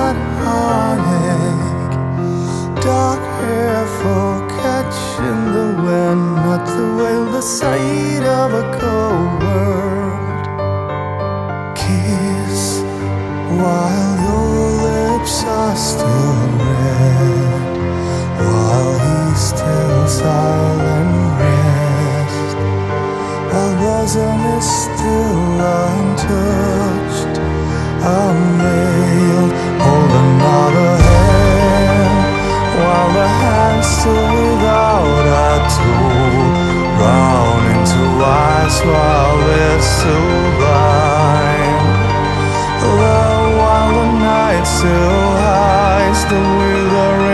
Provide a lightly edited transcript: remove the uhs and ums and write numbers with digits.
not heartache. Dark hair for catching the wind, not to wail the sight of a cold world. Kiss while your lips are still red, while he's still silent rest, while bosom is still untouched. I'm veiled, hold another hand, while the hand's still without a tool, round into ice while we're still blind. While the night still hides the withering